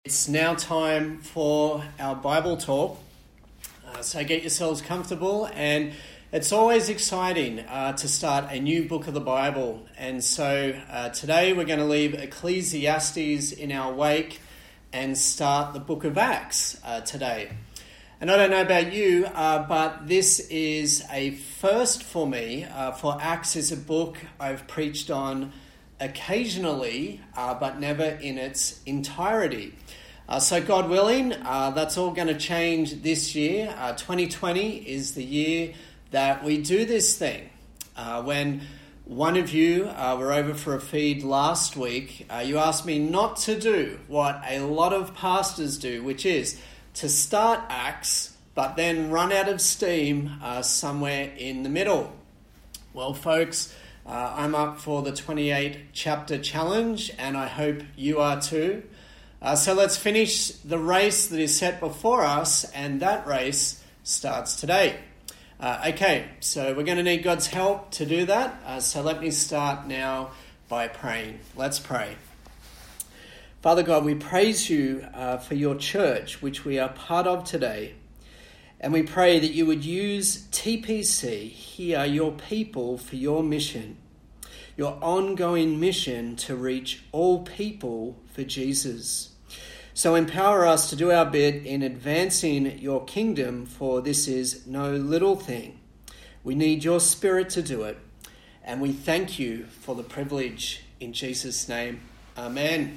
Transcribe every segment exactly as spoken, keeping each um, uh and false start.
It's now time for our Bible talk, uh, so get yourselves comfortable, and it's always exciting uh, to start a new book of the Bible, and so uh, today we're going to leave Ecclesiastes in our wake and start the book of Acts uh, today. And I don't know about you, uh, but this is a first for me, uh, for Acts is a book I've preached on occasionally, uh, but never in its entirety. Uh, so God willing, uh, that's all going to change this year. Uh, twenty twenty is the year that we do this thing. Uh, when one of you uh, were over for a feed last week, uh, you asked me not to do what a lot of pastors do, which is to start Acts, but then run out of steam uh, somewhere in the middle. Well, folks, uh, I'm up for the twenty-eight chapter challenge, and I hope you are too. Uh, so let's finish the race that is set before us, and that race starts today. Uh, okay, so we're going to need God's help to do that. Uh, so let me start now by praying. Let's pray. Father God, we praise you uh, for your church, which we are part of today. And we pray that you would use T P C, here, your people, for your mission, your ongoing mission to reach all people for Jesus. So empower us to do our bit in advancing your kingdom, for this is no little thing. We need your Spirit to do it, and we thank you for the privilege in Jesus' name. Amen.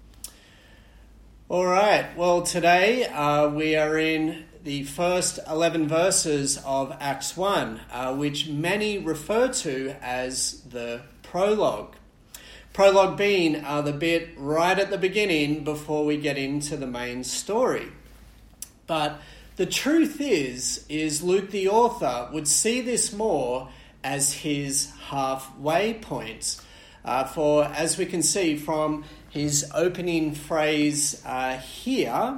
All right, well, today uh, we are in the first eleven verses of Acts one, uh, which many refer to as the prologue. Prologue being uh, the bit right at the beginning before we get into the main story. But the truth is, is Luke the author would see this more as his halfway point. Uh, for as we can see from his opening phrase uh, here,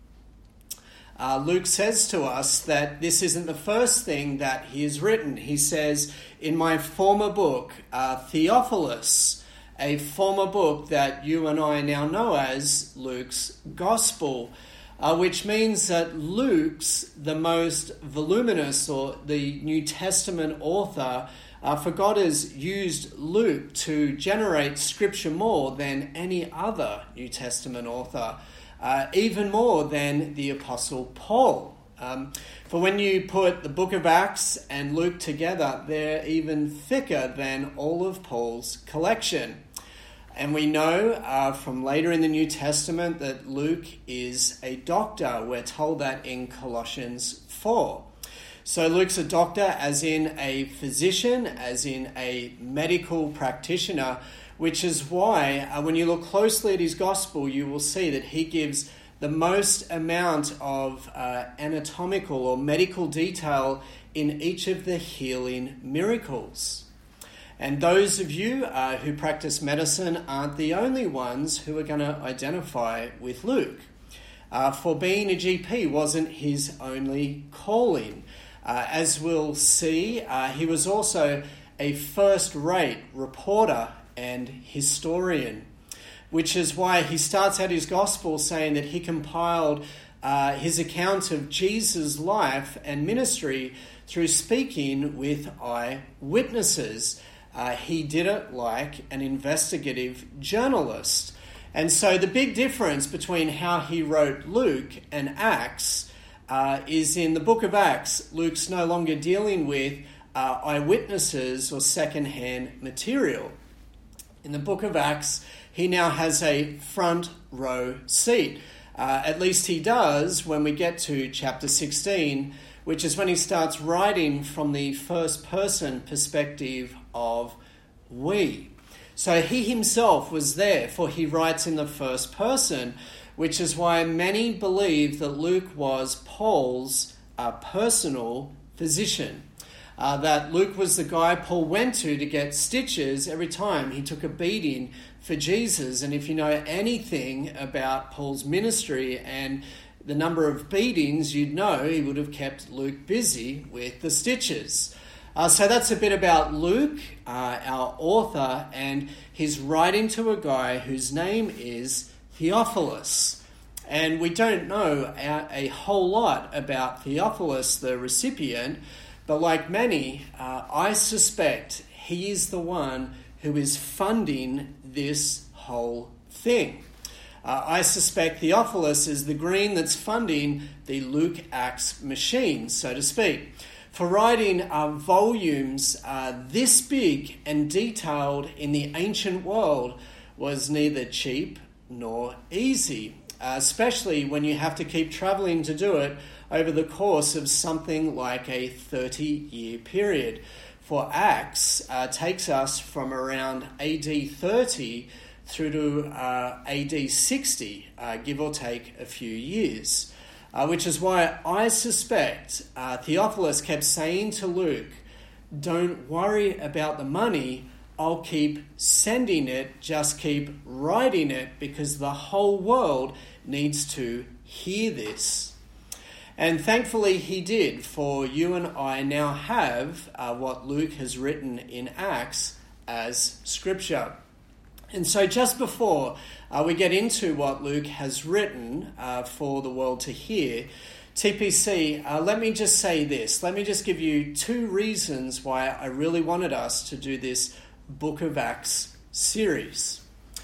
uh, Luke says to us that this isn't the first thing that he has written. He says, in my former book, uh, Theophilus, a former book that you and I now know as Luke's Gospel, uh, which means that Luke's the most voluminous, or the New Testament author, uh, for God has used Luke to generate scripture more than any other New Testament author, uh, even more than the Apostle Paul. Um, for when you put the book of Acts and Luke together, they're even thicker than all of Paul's collection. And we know uh, from later in the New Testament that Luke is a doctor. We're told that in Colossians four. So Luke's a doctor as in a physician, as in a medical practitioner, which is why uh, when you look closely at his gospel, you will see that he gives the most amount of uh, anatomical or medical detail in each of the healing miracles. And those of you uh, who practice medicine aren't the only ones who are going to identify with Luke. Uh, for being a G P wasn't his only calling. Uh, as we'll see, uh, he was also a first-rate reporter and historian, which is why he starts out his gospel saying that he compiled uh, his account of Jesus' life and ministry through speaking with eyewitnesses. Uh, he did it like an investigative journalist. And so the big difference between how he wrote Luke and Acts uh, is in the book of Acts, Luke's no longer dealing with uh, eyewitnesses or second-hand material. In the book of Acts, he now has a front row seat. Uh, at least he does when we get to chapter sixteen, which is when he starts writing from the first person perspective of we. So he himself was there, for he writes in the first person, which is why many believe that Luke was Paul's uh, personal physician. Uh, that Luke was the guy Paul went to to get stitches every time he took a beating for Jesus. And if you know anything about Paul's ministry and the number of beatings, you'd know he would have kept Luke busy with the stitches. Uh, so that's a bit about Luke, uh, our author, and he's writing to a guy whose name is Theophilus. And we don't know a, a whole lot about Theophilus, the recipient, but like many, uh, I suspect he is the one who is funding this whole thing. Uh, I suspect Theophilus is the green that's funding the Luke Acts machine, so to speak. For writing uh, volumes uh, this big and detailed in the ancient world was neither cheap nor easy, uh, especially when you have to keep travelling to do it over the course of something like a thirty-year period. For Acts uh, takes us from around A D thirty through to uh, A D sixty, uh, give or take a few years. Uh, which is why I suspect uh, Theophilus kept saying to Luke, don't worry about the money, I'll keep sending it, just keep writing it, because the whole world needs to hear this. And thankfully he did, for you and I now have uh, what Luke has written in Acts as scripture. And so just before uh, we get into what Luke has written uh, for the world to hear, T P C, uh, let me just say this. Let me just give you two reasons why I really wanted us to do this Book of Acts series.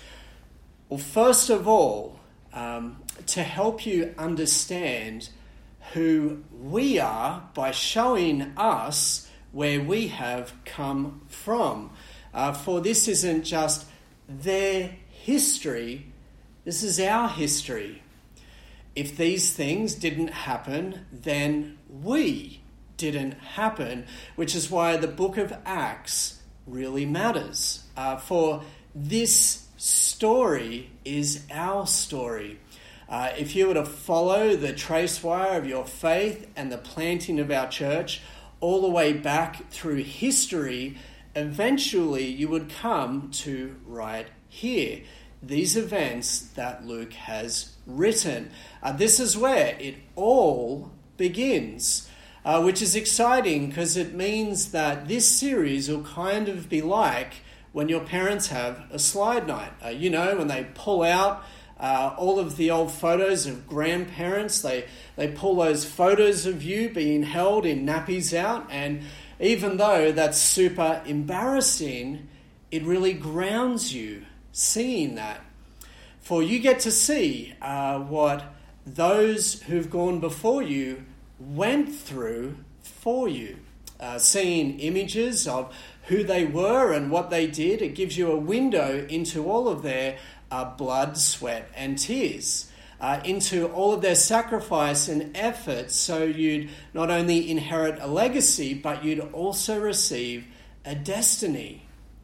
Well, first of all, um, to help you understand who we are by showing us where we have come from. Uh, for this isn't just their history, this is our history. If these things didn't happen, then we didn't happen, which is why the book of Acts really matters. Uh, for this story is our story. Uh, if you were to follow the trace wire of your faith and the planting of our church all the way back through history, eventually you would come to right here. These events that Luke has written. Uh, this is where it all begins, uh, which is exciting because it means that this series will kind of be like when your parents have a slide night. Uh, you know, when they pull out uh, all of the old photos of grandparents, they, they pull those photos of you being held in nappies out, and even though that's super embarrassing, it really grounds you seeing that. For you get to see uh, what those who've gone before you went through for you. Uh, seeing images of who they were and what they did, it gives you a window into all of their uh, blood, sweat and tears. Uh, into all of their sacrifice and effort, so you'd not only inherit a legacy, but you'd also receive a destiny.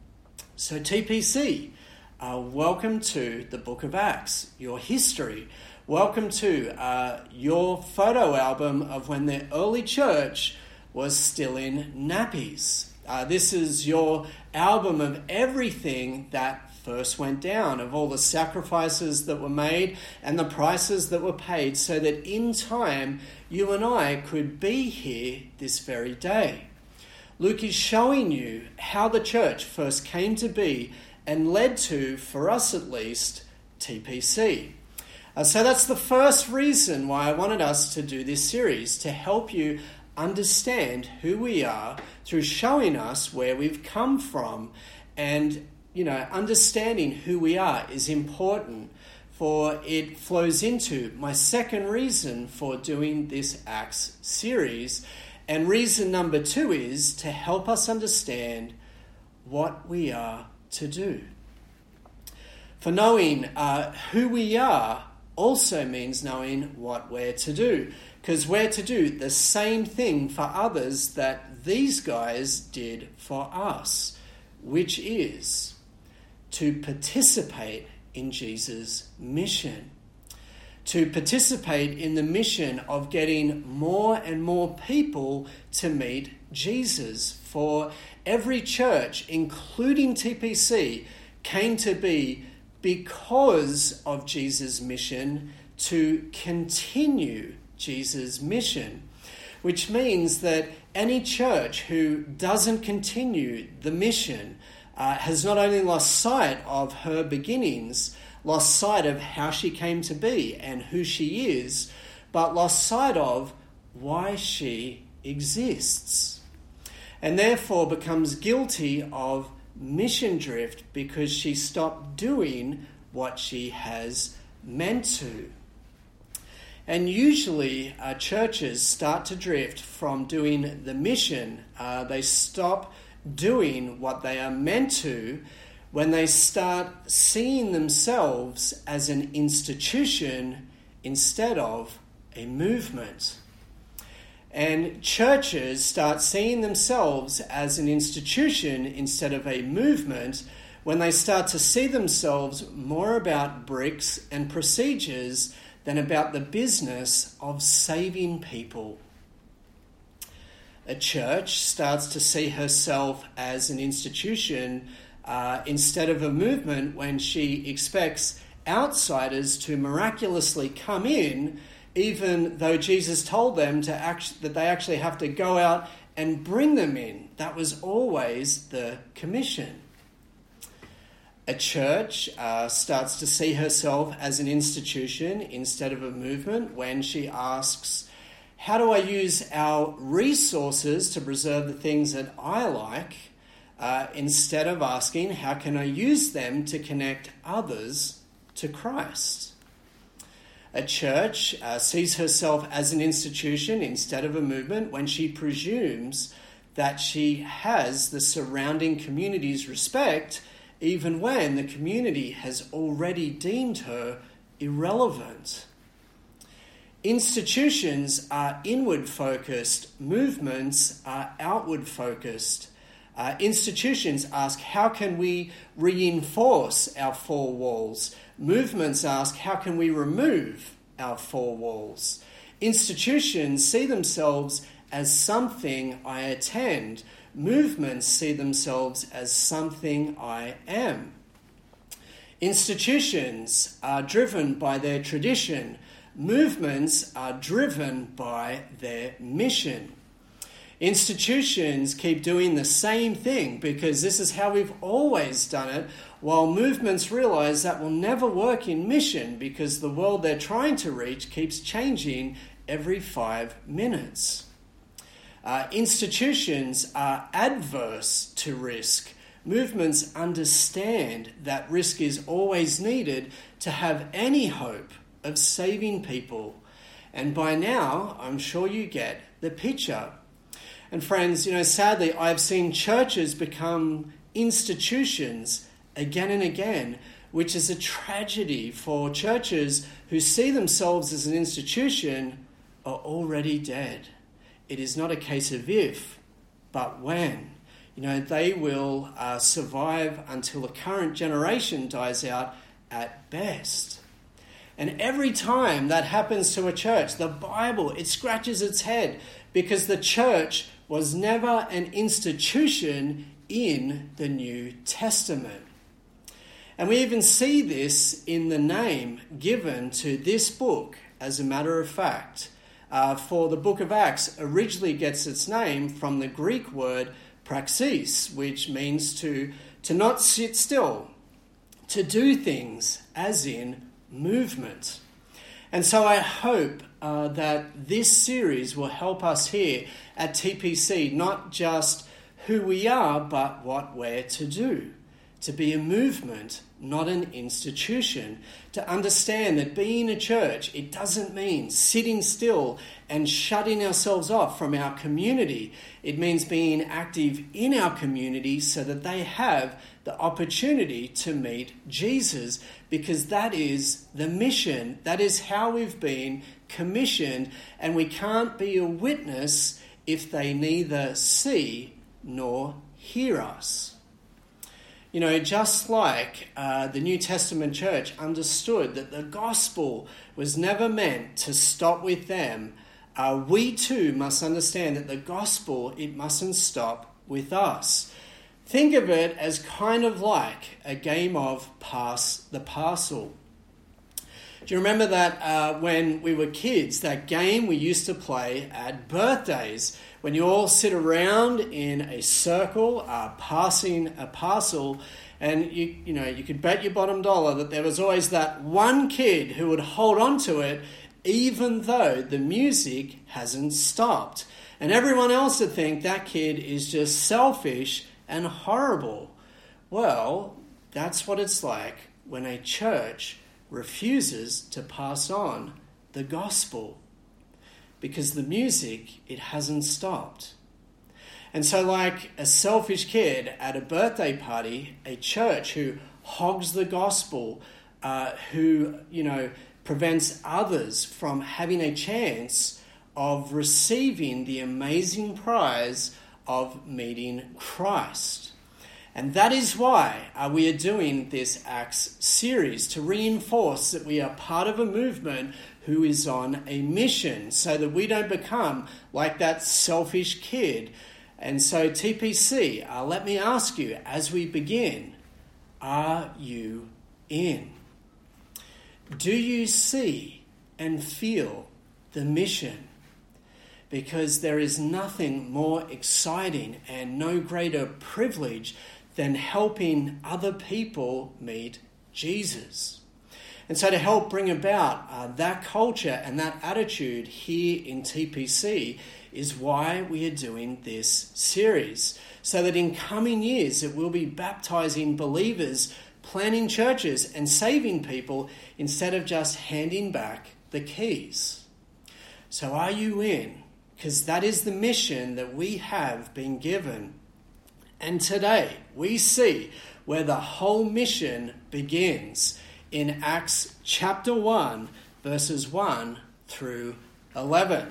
So T P C, uh, welcome to the Book of Acts, your history. Welcome to uh, your photo album of when the early church was still in nappies. Uh, this is your album of everything that first went down, of all the sacrifices that were made and the prices that were paid, so that in time you and I could be here this very day. Luke is showing you how the church first came to be and led to, for us at least, T P C. Uh, so that's the first reason why I wanted us to do this series, to help you understand who we are through showing us where we've come from. And you know, understanding who we are is important, for it flows into my second reason for doing this Acts series. And reason number two is to help us understand what we are to do. For knowing uh, who we are also means knowing what we're to do, because we're to do the same thing for others that these guys did for us, which is to participate in Jesus' mission. To participate in the mission of getting more and more people to meet Jesus. For every church, including T P C, came to be because of Jesus' mission to continue Jesus' mission. Which means that any church who doesn't continue the mission Uh, has not only lost sight of her beginnings, lost sight of how she came to be and who she is, but lost sight of why she exists, and therefore becomes guilty of mission drift because she stopped doing what she has meant to. And usually uh, churches start to drift from doing the mission. Uh, they stop doing what they are meant to when they start seeing themselves as an institution instead of a movement. And churches start seeing themselves as an institution instead of a movement when they start to see themselves more about bricks and procedures than about the business of saving people. A church starts to see herself as an institution uh, instead of a movement when she expects outsiders to miraculously come in, even though Jesus told them to act- that they actually have to go out and bring them in. That was always the commission. A church uh, starts to see herself as an institution instead of a movement when she asks, how do I use our resources to preserve the things that I like, uh, instead of asking, how can I use them to connect others to Christ? A church uh, sees herself as an institution instead of a movement when she presumes that she has the surrounding community's respect, even when the community has already deemed her irrelevant. Institutions are inward-focused, movements are outward-focused. Uh, institutions ask, how can we reinforce our four walls? Movements ask, how can we remove our four walls? Institutions see themselves as something I attend. Movements see themselves as something I am. Institutions are driven by their tradition. Movements are driven by their mission. Institutions keep doing the same thing because this is how we've always done it, while movements realize that will never work in mission because the world they're trying to reach keeps changing every five minutes. Uh, institutions are adverse to risk. Movements understand that risk is always needed to have any hope of saving people. And by now, I'm sure you get the picture. And friends, you know, sadly, I've seen churches become institutions again and again, which is a tragedy for churches who see themselves as an institution are already dead. It is not a case of if, but when. You know, they will uh, survive until the current generation dies out at best. And every time that happens to a church, the Bible, it scratches its head because the church was never an institution in the New Testament. And we even see this in the name given to this book, as a matter of fact. Uh, for the book of Acts originally gets its name from the Greek word praxis, which means to, to not sit still, to do things, as in movement. And so I hope uh, that this series will help us here at T P C, not just who we are, but what we're to do. To be a movement, not an institution. To understand that being a church, it doesn't mean sitting still and shutting ourselves off from our community. It means being active in our community so that they have the opportunity to meet Jesus, because that is the mission. That is how we've been commissioned, and we can't be a witness if they neither see nor hear us. You know, just like uh, the New Testament church understood that the gospel was never meant to stop with them, uh, we too must understand that the gospel, it mustn't stop with us. Think of it as kind of like a game of pass the parcel. Do you remember that uh, when we were kids, that game we used to play at birthdays, when you all sit around in a circle, uh, passing a parcel, And you you know, you could bet your bottom dollar that there was always that one kid who would hold on to it even though the music hasn't stopped. And everyone else would think that kid is just selfish and horrible. Well, that's what it's like when a church refuses to pass on the gospel, because the music, it hasn't stopped. And so like a selfish kid at a birthday party, a church who hogs the gospel, uh, who, you know, prevents others from having a chance of receiving the amazing prize of meeting Christ. And that is why uh, we are doing this Acts series, to reinforce that we are part of a movement who is on a mission, so that we don't become like that selfish kid. And so T P C, uh, let me ask you as we begin, are you in? Do you see and feel the mission? Because there is nothing more exciting and no greater privilege than helping other people meet Jesus. And so to help bring about uh, that culture and that attitude here in T P C is why we are doing this series, so that in coming years it will be baptizing believers, planting churches and saving people instead of just handing back the keys. So are you in? Because that is the mission that we have been given. And today we see where the whole mission begins in Acts chapter one, verses one through eleven.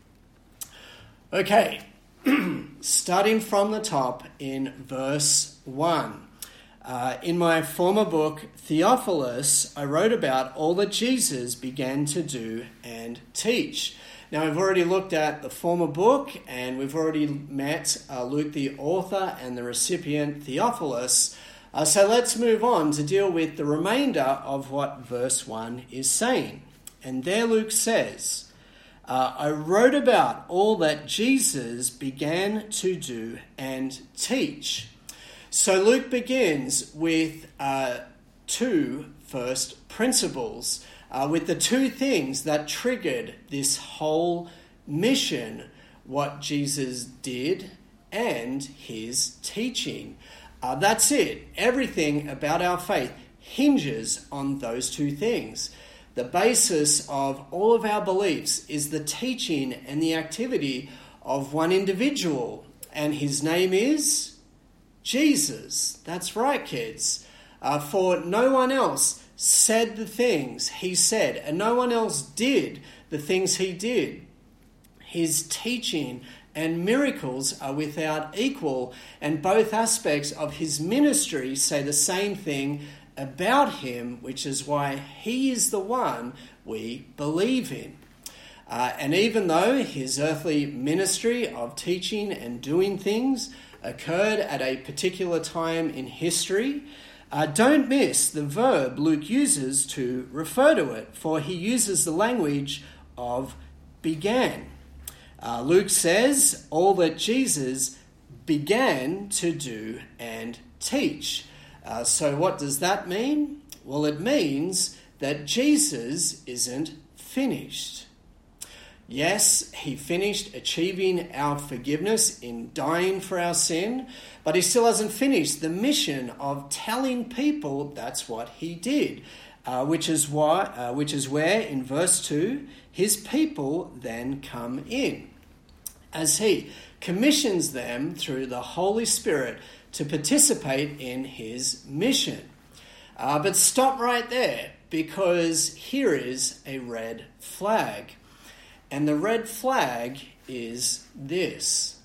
Okay, starting from the top in verse one. Uh, in my former book, Theophilus, I wrote about all that Jesus began to do and teach. Now, we've already looked at the former book, and we've already met uh, Luke, the author, and the recipient, Theophilus. Uh, so let's move on to deal with the remainder of what verse one is saying. And there Luke says, uh, I wrote about all that Jesus began to do and teach. So Luke begins with uh, two first principles, uh, with the two things that triggered this whole mission, what Jesus did and his teaching. Uh, that's it. Everything about our faith hinges on those two things. The basis of all of our beliefs is the teaching and the activity of one individual, and his name is Jesus. That's right, kids. Uh, for no one else said the things he said, and no one else did the things he did. His teaching and miracles are without equal, and both aspects of his ministry say the same thing about him, which is why he is the one we believe in. Uh, and even though his earthly ministry of teaching and doing things occurred at a particular time in history, uh, don't miss the verb Luke uses to refer to it, for he uses the language of began. Uh, Luke says all that Jesus began to do and teach. Uh, so what does that mean? Well, it means that Jesus isn't finished. Yes, he finished achieving our forgiveness in dying for our sin, but he still hasn't finished the mission of telling people that's what he did, uh, which is why, uh, which is where in verse two, his people then come in, as he commissions them through the Holy Spirit to participate in his mission. Uh, but stop right there, because here is a red flag. And the red flag is this.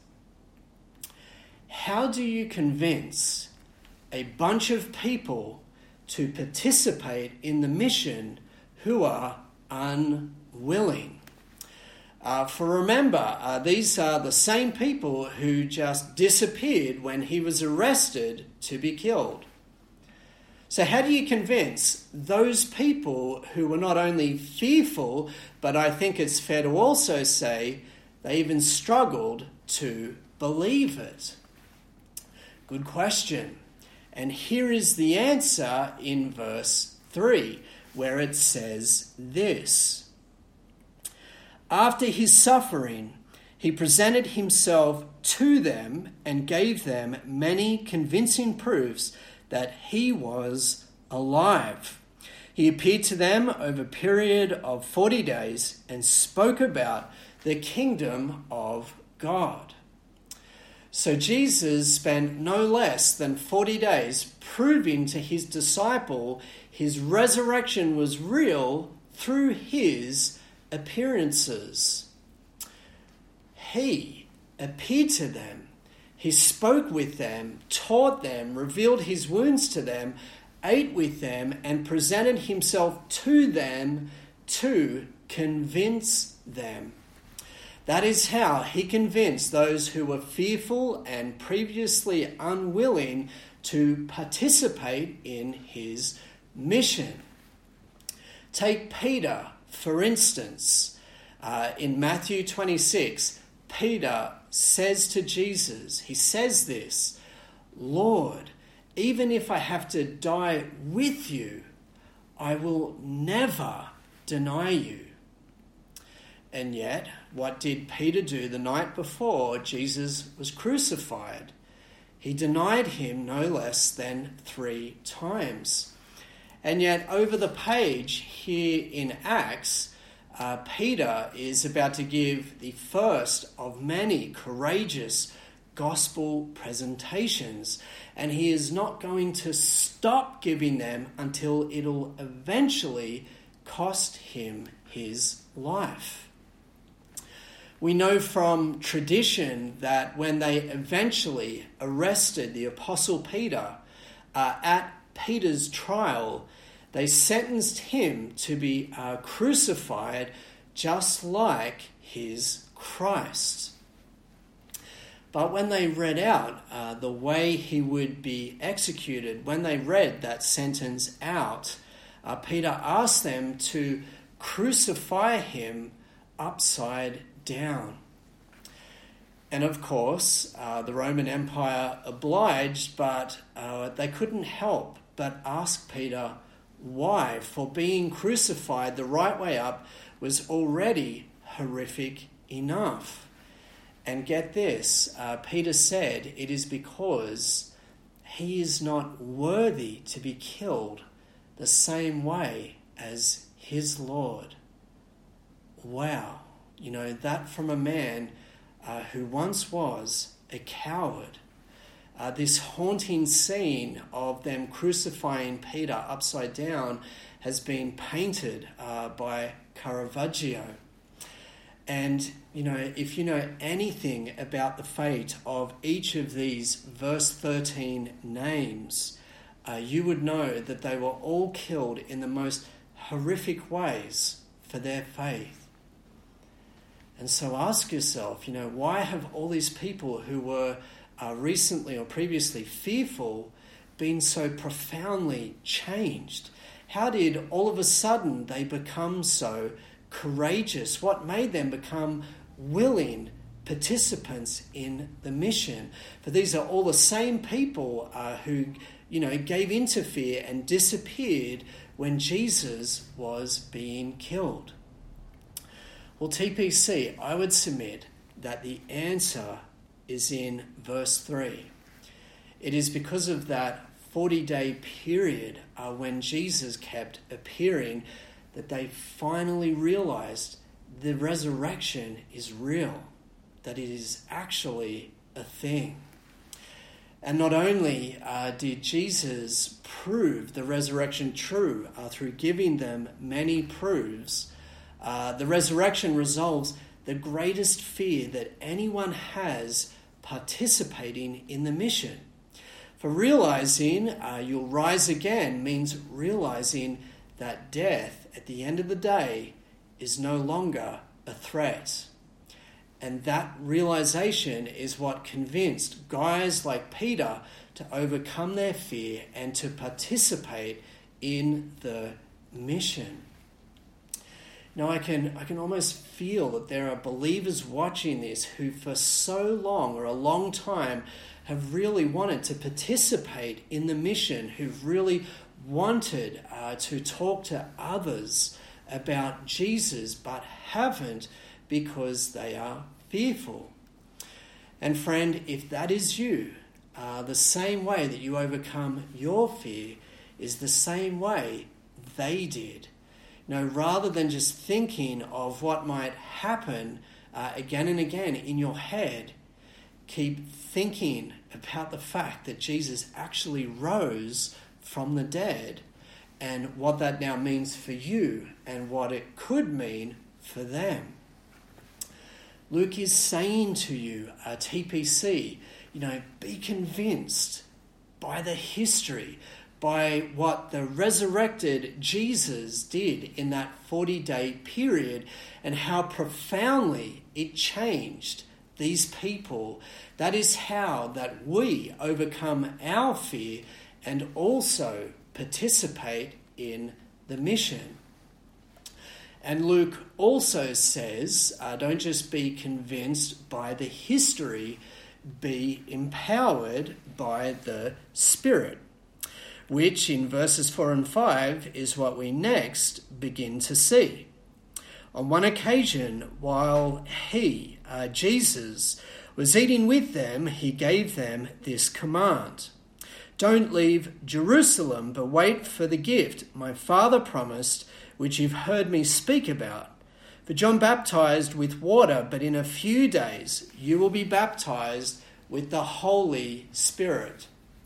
How do you convince a bunch of people to participate in the mission who are unwilling? Uh, for remember, uh, these are the same people who just disappeared when he was arrested to be killed. So how do you convince those people who were not only fearful, but I think it's fair to also say they even struggled to believe it? Good question. And here is the answer in verse three, where it says this: "After his suffering, he presented himself to them and gave them many convincing proofs that he was alive. He appeared to them over a period of forty days and spoke about the kingdom of God." So Jesus spent no less than forty days proving to his disciple his resurrection was real through his appearances. He appeared to them. He spoke with them, taught them, revealed his wounds to them, ate with them, and presented himself to them to convince them. That is how he convinced those who were fearful and previously unwilling to participate in his mission. Take Peter, for instance. Uh, in Matthew twenty-six, Peter says to Jesus, he says this, "Lord, even if I have to die with you, I will never deny you." And yet, what did Peter do the night before Jesus was crucified? He denied him no less than three times. And yet, over the page here in Acts, uh, Peter is about to give the first of many courageous gospel presentations. And he is not going to stop giving them until it'll eventually cost him his life. We know from tradition that when they eventually arrested the Apostle Peter uh, at Peter's trial, they sentenced him to be uh, crucified just like his Christ. But when they read out uh, the way he would be executed, when they read that sentence out, uh, Peter asked them to crucify him upside down. And of course, uh, the Roman Empire obliged, but uh, they couldn't help but ask Peter why, for being crucified the right way up was already horrific enough. And get this, uh, Peter said, it is because he is not worthy to be killed the same way as his Lord. Wow. You know, that from a man uh, who once was a coward. Uh, this haunting scene of them crucifying Peter upside down has been painted uh, by Caravaggio. And, you know, if you know anything about the fate of each of these verse thirteen names, uh, you would know that they were all killed in the most horrific ways for their faith. And so ask yourself, you know, why have all these people who were uh, recently or previously fearful been so profoundly changed? How did all of a sudden they become so courageous? What made them become willing participants in the mission? For these are all the same people uh, who, you know, gave in to fear and disappeared when Jesus was being killed. Well, T P C, I would submit that the answer is in verse three. It is because of that forty-day period uh, when Jesus kept appearing that they finally realized the resurrection is real, that it is actually a thing. And not only uh, did Jesus prove the resurrection true uh, through giving them many proofs, Uh, the resurrection resolves the greatest fear that anyone has participating in the mission. For realizing uh, you'll rise again means realizing that death at the end of the day is no longer a threat. And that realization is what convinced guys like Peter to overcome their fear and to participate in the mission. You know, I can, I can almost feel that there are believers watching this who for so long or a long time have really wanted to participate in the mission, who've really wanted uh, to talk to others about Jesus, but haven't because they are fearful. And friend, if that is you, uh, the same way that you overcome your fear is the same way they did. You know, rather than just thinking of what might happen uh, again and again in your head, keep thinking about the fact that Jesus actually rose from the dead and what that now means for you and what it could mean for them. Luke is saying to you, uh, T P C, you know, be convinced by the history, by what the resurrected Jesus did in that forty-day period and how profoundly it changed these people. That is how that we overcome our fear and also participate in the mission. And Luke also says, uh, don't just be convinced by the history, be empowered by the Spirit, which in verses four and five is what we next begin to see. On one occasion, while he, uh, Jesus, was eating with them, he gave them this command: "Don't leave Jerusalem, but wait for the gift my Father promised, which you've heard me speak about. For John baptized with water, but in a few days you will be baptized with the Holy Spirit."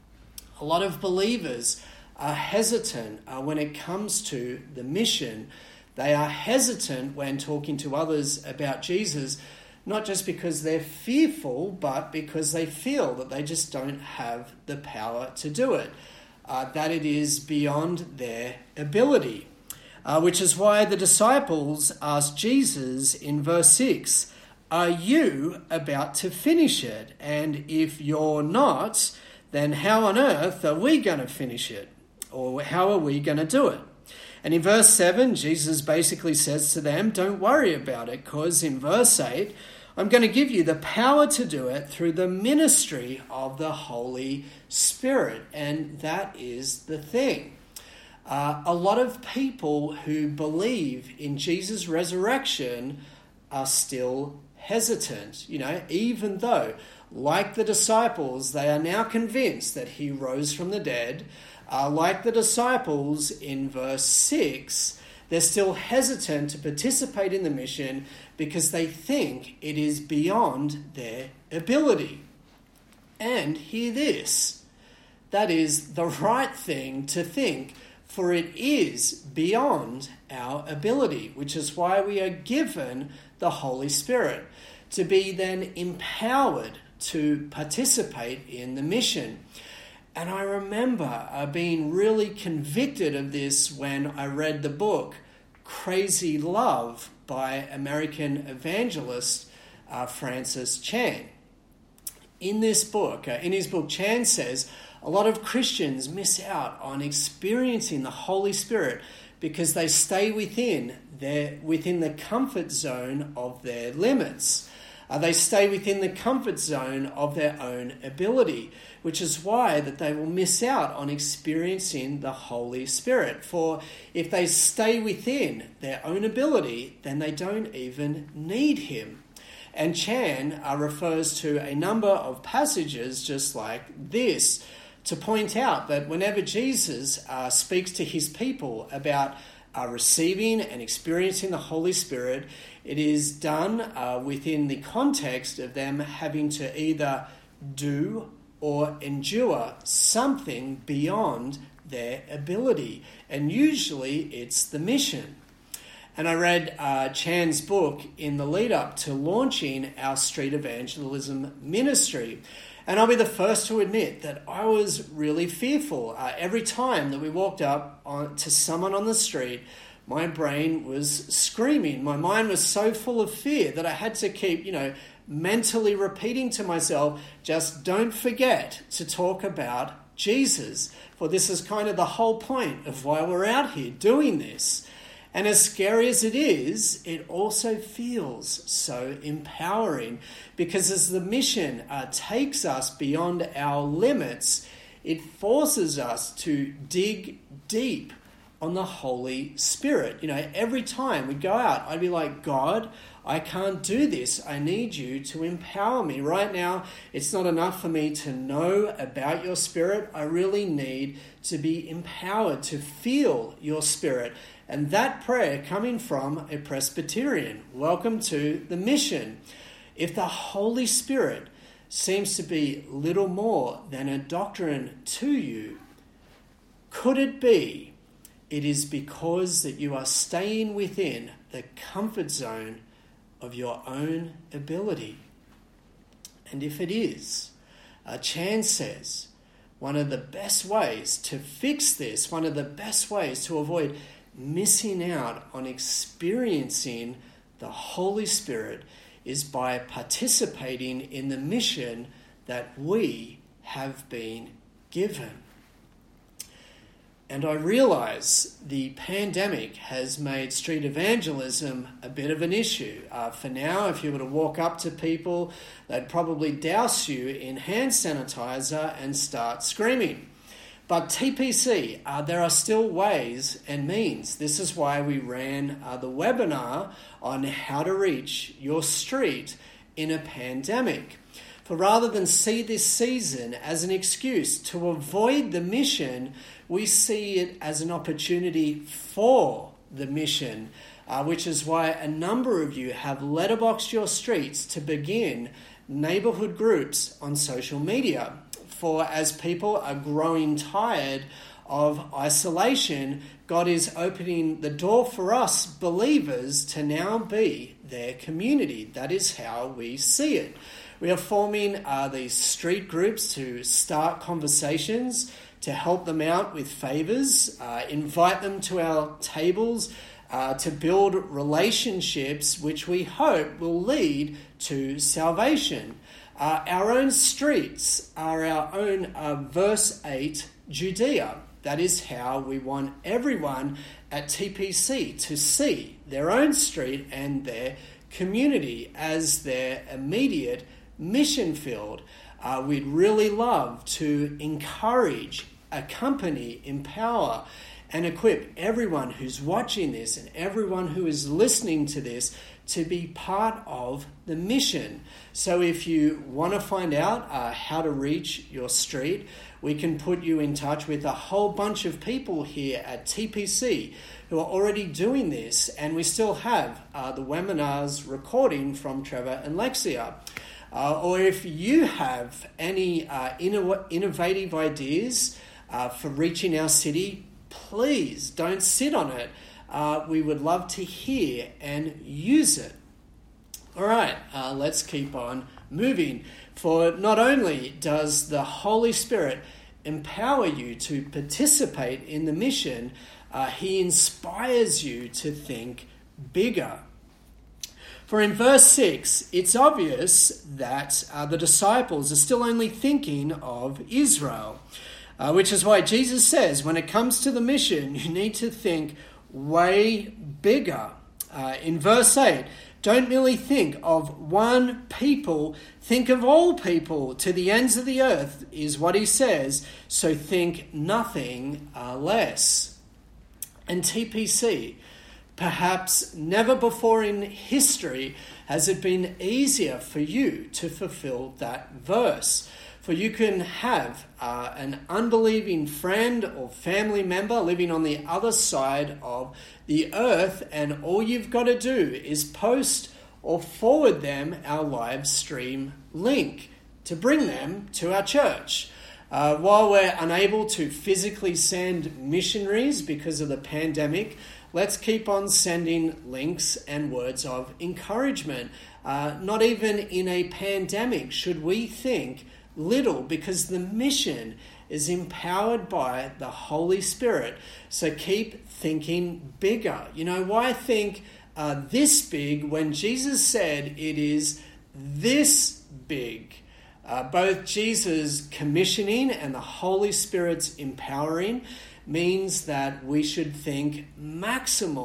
A lot of believers are hesitant uh, when it comes to the mission. They are hesitant when talking to others about Jesus, not just because they're fearful, but because they feel that they just don't have the power to do it, uh, that it is beyond their ability. Uh, which is why the disciples asked Jesus in verse six, "Are you about to finish it? And if you're not, then how on earth are we going to finish it? Or how are we going to do it?" And in verse seven, Jesus basically says to them, don't worry about it, because in verse eight, I'm going to give you the power to do it through the ministry of the Holy Spirit. And that is the thing. Uh, a lot of people who believe in Jesus' resurrection are still hesitant, you know, even though, like the disciples, they are now convinced that he rose from the dead. Uh, like the disciples in verse six, they're still hesitant to participate in the mission because they think it is beyond their ability. And hear this, that is the right thing to think, for it is beyond our ability, which is why we are given the Holy Spirit, to be then empowered to participate in the mission. And I remember uh, being really convicted of this when I read the book Crazy Love by American evangelist uh, Francis Chan. In this book, uh, in his book, Chan says a lot of Christians miss out on experiencing the Holy Spirit because they stay within their within the comfort zone of their limits. Uh, they stay within the comfort zone of their own ability, which is why that they will miss out on experiencing the Holy Spirit. For if they stay within their own ability, then they don't even need him. And Chan uh, refers to a number of passages just like this to point out that whenever Jesus uh, speaks to his people about uh, receiving and experiencing the Holy Spirit, it is done uh, within the context of them having to either do or endure something beyond their ability. And usually it's the mission. And I read uh, Chan's book in the lead up to launching our street evangelism ministry. And I'll be the first to admit that I was really fearful. Uh, every time that we walked up on, to someone on the street, my brain was screaming. My mind was so full of fear that I had to keep, you know, mentally repeating to myself, just don't forget to talk about Jesus. For this is kind of the whole point of why we're out here doing this. And as scary as it is, it also feels so empowering, because as the mission uh, takes us beyond our limits, it forces us to dig deep on the Holy Spirit. You know, every time we go out, I'd be like, God, I can't do this. I need you to empower me. Right now, it's not enough for me to know about your Spirit. I really need to be empowered to feel your Spirit. And that prayer coming from a Presbyterian. Welcome to the mission. If the Holy Spirit seems to be little more than a doctrine to you, could it be it is because that you are staying within the comfort zone of your own ability? And if it is, uh, Chan says, one of the best ways to fix this, one of the best ways to avoid missing out on experiencing the Holy Spirit is by participating in the mission that we have been given. And I realize the pandemic has made street evangelism a bit of an issue. Uh, for now, if you were to walk up to people, they'd probably douse you in hand sanitizer and start screaming. But T P C, uh, there are still ways and means. This is why we ran uh, the webinar on how to reach your street in a pandemic. For rather than see this season as an excuse to avoid the mission, we see it as an opportunity for the mission, uh, which is why a number of you have letterboxed your streets to begin neighbourhood groups on social media. For as people are growing tired of isolation, God is opening the door for us believers to now be their community. That is how we see it. We are forming uh, these street groups to start conversations, to help them out with favours, uh, invite them to our tables, uh, to build relationships which we hope will lead to salvation. Uh, our own streets are our own uh, verse eight Judea. That is how we want everyone at T P C to see their own street and their community as their immediate mission field. Uh, we'd really love to encourage, accompany, empower, and equip everyone who's watching this and everyone who is listening to this to be part of the mission. So if you want to find out uh, how to reach your street, we can put you in touch with a whole bunch of people here at T P C who are already doing this, and we still have uh, the webinars recording from Trevor and Lexia. Uh, or if you have any uh, inno- innovative ideas uh, for reaching our city, please don't sit on it. Uh, we would love to hear and use it. All right, uh, let's keep on moving. For not only does the Holy Spirit empower you to participate in the mission, uh, he inspires you to think bigger. For in verse six, it's obvious that uh, the disciples are still only thinking of Israel, uh, which is why Jesus says when it comes to the mission, you need to think way bigger. Uh, in verse eight, don't merely think of one people, think of all people to the ends of the earth, is what he says, so think nothing uh, less. And T P C, perhaps never before in history has it been easier for you to fulfill that verse. For you can have uh, an unbelieving friend or family member living on the other side of the earth, and all you've got to do is post or forward them our live stream link to bring them to our church. Uh, while we're unable to physically send missionaries because of the pandemic, let's keep on sending links and words of encouragement. Uh, not even in a pandemic should we think little, because the mission is empowered by the Holy Spirit. So keep thinking bigger. You know, why think uh, this big when Jesus said it is this big? Uh, both Jesus' commissioning and the Holy Spirit's empowering means that we should think maximal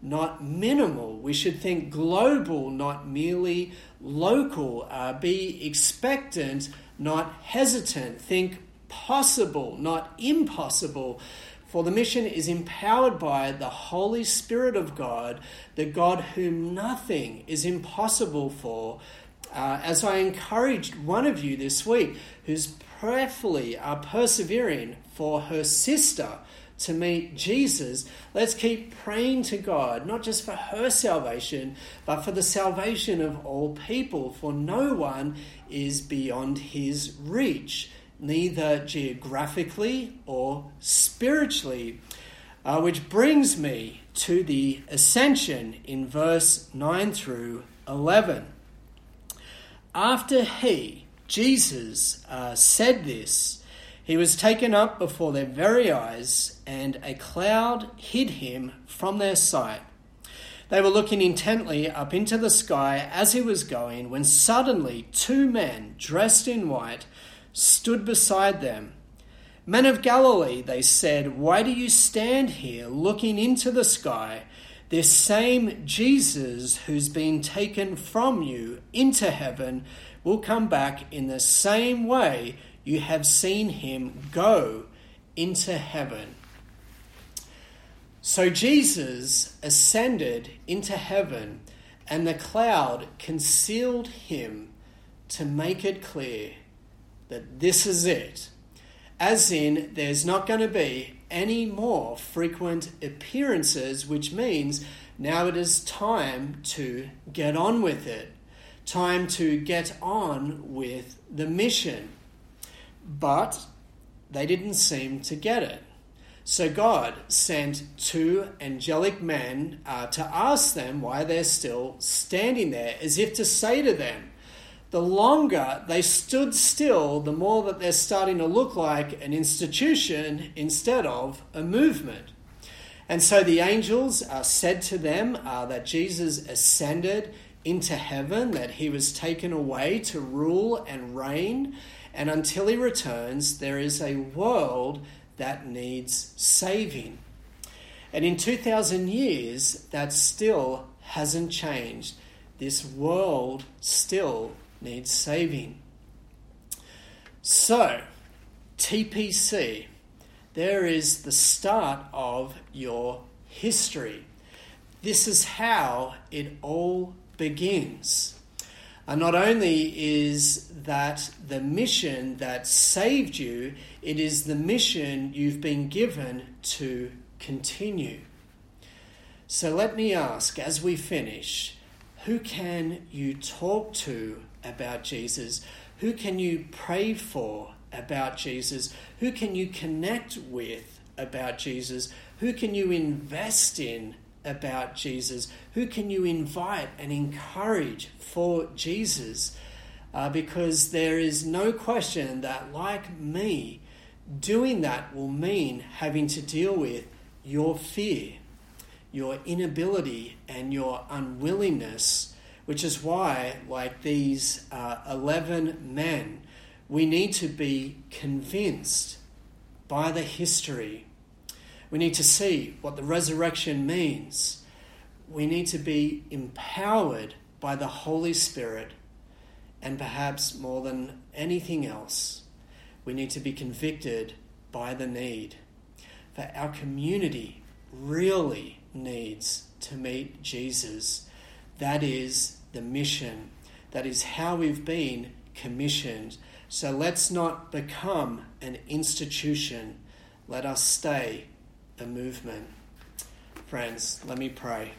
not minimal. We should think global, not merely local. Uh, be expectant, not hesitant. Think possible, not impossible. For the mission is empowered by the Holy Spirit of God, the God whom nothing is impossible for. Uh, as I encouraged one of you this week who's prayerfully uh, persevering for her sister to meet Jesus, let's keep praying to God, not just for her salvation, but for the salvation of all people, for no one is beyond his reach, neither geographically or spiritually. Uh, which brings me to the ascension in verse nine through eleven. After he, Jesus, uh, said this, he was taken up before their very eyes, and a cloud hid him from their sight. They were looking intently up into the sky as he was going, when suddenly two men dressed in white stood beside them. Men of Galilee, they said, why do you stand here looking into the sky? This same Jesus who's been taken from you into heaven will come back in the same way you have seen him go into heaven. So Jesus ascended into heaven, and the cloud concealed him to make it clear that this is it. As in, there's not going to be any more frequent appearances, which means now it is time to get on with it. Time to get on with the mission. But they didn't seem to get it. So God sent two angelic men uh, to ask them why they're still standing there, as if to say to them, the longer they stood still, the more that they're starting to look like an institution instead of a movement. And so the angels uh, said to them uh, that Jesus ascended into heaven, that he was taken away to rule and reign, and until he returns, there is a world that needs saving. And in two thousand years, that still hasn't changed. This world still needs saving. So, T P C, there is the start of your history. This is how it all begins. And not only is that the mission that saved you, it is the mission you've been given to continue. So let me ask, as we finish, who can you talk to about Jesus? Who can you pray for about Jesus? Who can you connect with about Jesus? Who can you invest in about Jesus? Who can you invite and encourage for Jesus? Uh, because there is no question that, like me, doing that will mean having to deal with your fear, your inability and your unwillingness, which is why, like these uh, eleven men, we need to be convinced by the history. We need to see what the resurrection means. We need to be empowered by the Holy Spirit. And perhaps more than anything else, we need to be convicted by the need. For our community really needs to meet Jesus. That is the mission. That is how we've been commissioned. So let's not become an institution. Let us stay a movement. Friends, let me pray.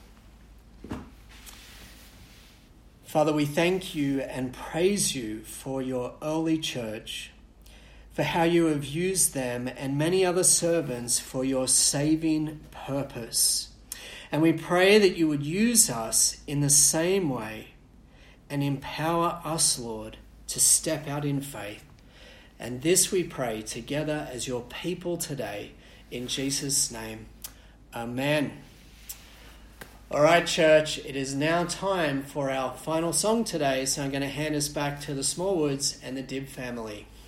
Father, we thank you and praise you for your early church, for how you have used them and many other servants for your saving purpose. And we pray that you would use us in the same way and empower us, Lord, to step out in faith. And this we pray together as your people today, in Jesus' name. Amen. All right, church, it is now time for our final song today, so I'm going to hand us back to the Smallwoods and the Dibb family.